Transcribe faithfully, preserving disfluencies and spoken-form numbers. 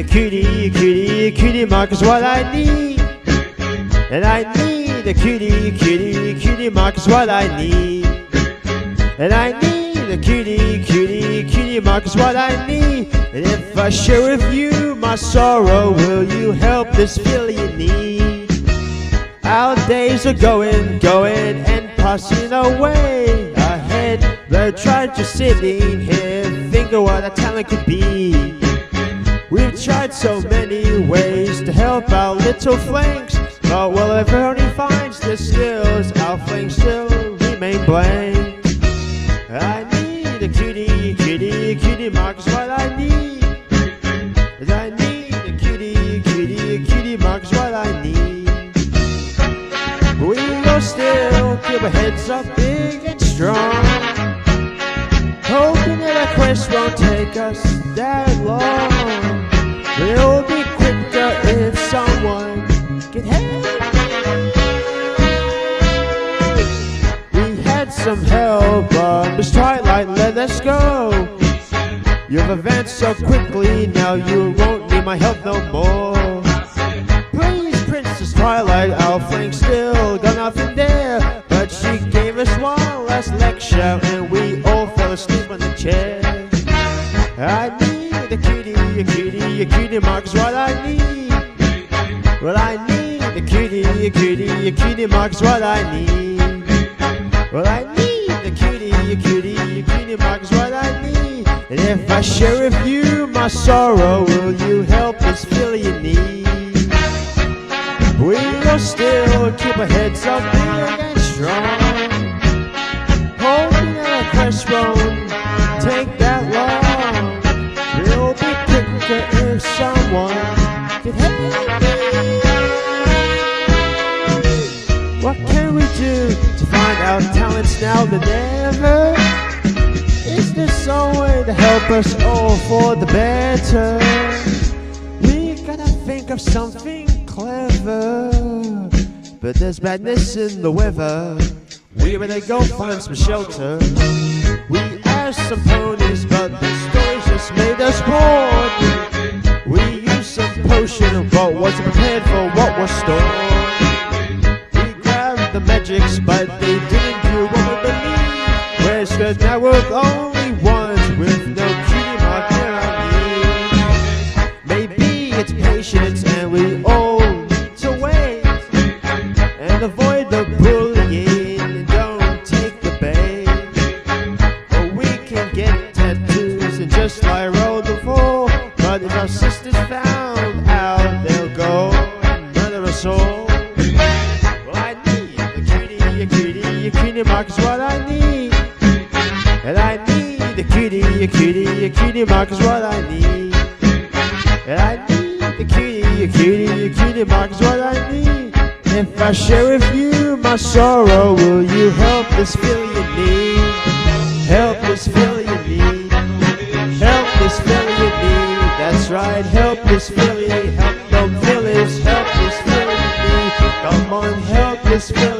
a cutie, a cutie, a cutie mark is what I need. And I need a cutie, a cutie, a cutie mark is what I need. And I need a cutie, cutie, cutie mark is what I need. And if I share with you my sorrow, will you help this feeling you need? Our days are going, going and passing away. Ahead, we're trying to sitting here, think of what our talent could be. We've tried so many ways to help our little flanks, but well, if only finds the skills, our flanks still remain blank. I need a cutie, cutie, cutie mark is what I need. I need a cutie, cutie, cutie mark is what I need. We will still keep our heads up big and strong, hoping that our quest won't take us that long. It'll be quicker if someone can help. We had some help, but Miss Twilight let us go. You've advanced so quickly, now you won't need my help no more. Please, Princess Twilight, our flank still got nothing there, but she gave us one last lecture and we all fell asleep on the chair. I need a cutie, a cutie, a cutie mark is what I need. Well, I need a cutie, a cutie, a cutie mark is what I need. Well, I need a cutie, a cutie, a cutie mark is what I need. And if I share with you my sorrow, will you help this feeling you need? We will still keep our heads up big and strong, hoping that our quest won't take that long. It'll be quicker if someone can help me. What can we do to find our talents now than ever? Is there some way to help us all for the better? We gotta think of something clever, but there's madness in the weather. We better go find some shelter. We asked some ponies, but the stories just made us bored. We used some potion, but wasn't prepared for what was stored. We grabbed the magics, but they didn't do what we believed. We're scared now we're the only ones with no cutie mark there I need. Maybe it's patience and we all need to wait and avoid the bullying and don't take the bait. Or we can get tattoos and just lie roll the floor, but if our sisters found out, they'll go and murder us all. Well, I need a cutie, a cutie, a cutie mark is what I need. And I need a cutie, a cutie, a cutie mark is what I need. And I need a cutie, a cutie, a cutie mark is what I need. If I share with you my sorrow, will you help this feeling you need? Help this feeling you need. Help this feeling you need. That's right, help this feeling. Help no feelings. Help this feeling you need. Come on, help this feeling.